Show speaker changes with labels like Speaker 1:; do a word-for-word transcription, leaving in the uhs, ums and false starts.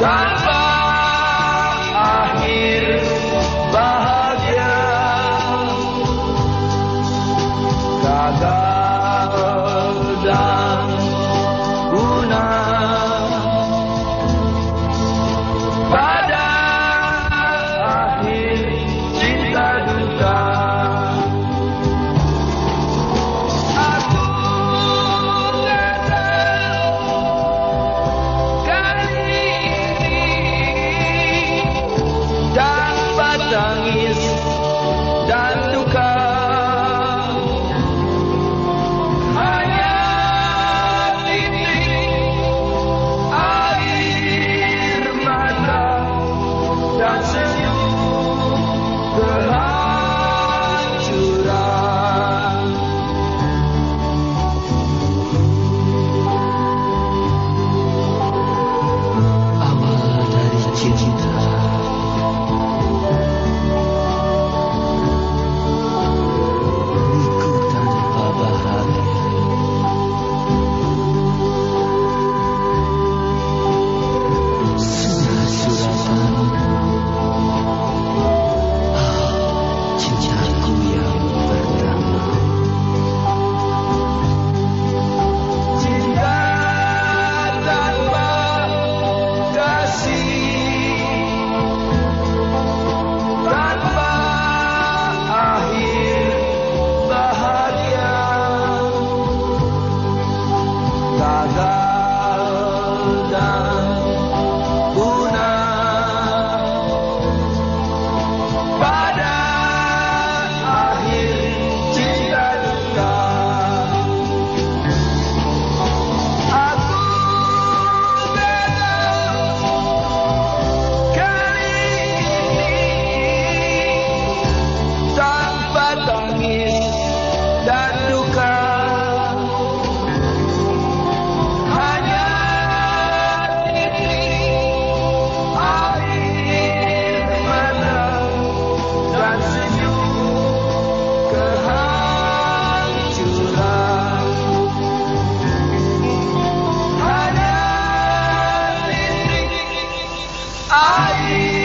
Speaker 1: tanpa akhir bahagia, gagal dan punah pada akhir cinta duka. Aku gagal kali ini tanpa tangis dan duka. Hanya titik air mata dan senyum kehancuran.
Speaker 2: Awal dari cinta, miku tanpa bahagia. Surat-suratan, ah, cintaku yang pertama.
Speaker 1: Cinta tanpa kasih, tanpa akhir bahagia, gagal dan punah pada akhir cinta duka. Aku gagal kali ini tanpa tangis dan duka. Hanya titik air mata dan senyum kehancuran. Hanya titik air